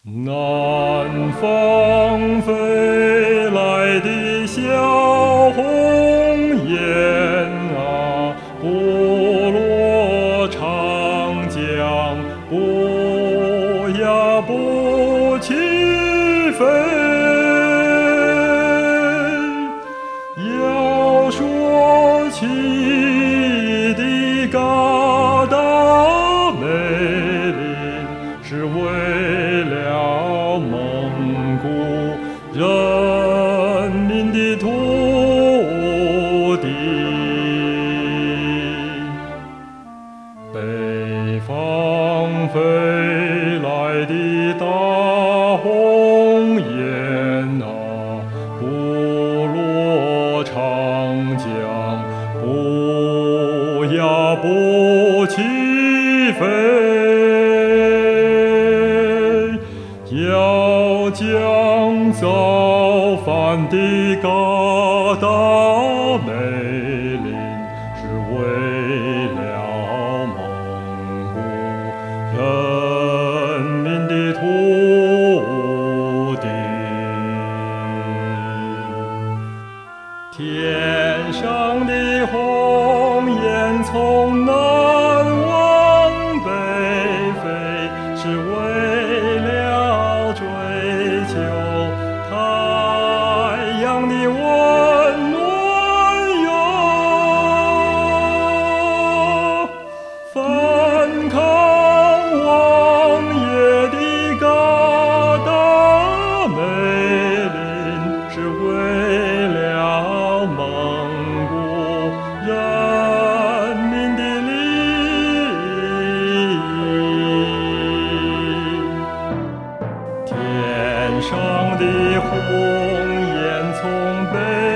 南方飞来的小鸿雁啊，不落长江，不呀不起飞。要说起的嘎达梅林，是为了蒙古人民的土地。北方飞来的大鸿雁啊，不落长江，不呀不起飞。要将造反的嘎达梅林，是为了蒙古人民的土地。天上的鸿雁从南往北飞，是为了追求太阳的温暖哟。反抗王爷的嘎达梅林，是为了蒙古人民的利益。天上的鸿雁从北